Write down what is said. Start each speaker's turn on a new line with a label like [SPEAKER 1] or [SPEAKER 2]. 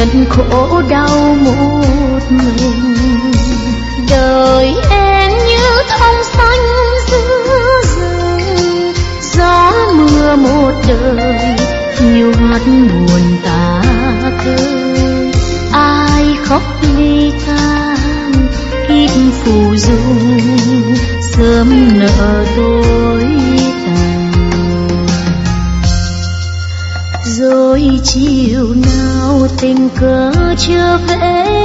[SPEAKER 1] nguyện khổ đau một mình. Đời em như thông xanh giữa rừng, gió mưa một đời hiu hắt buồn tả khơi. Ai khóc ly tan kiếp phù dung, sớm nợ tối tàn. Rồi chiều nào tình cờ trở về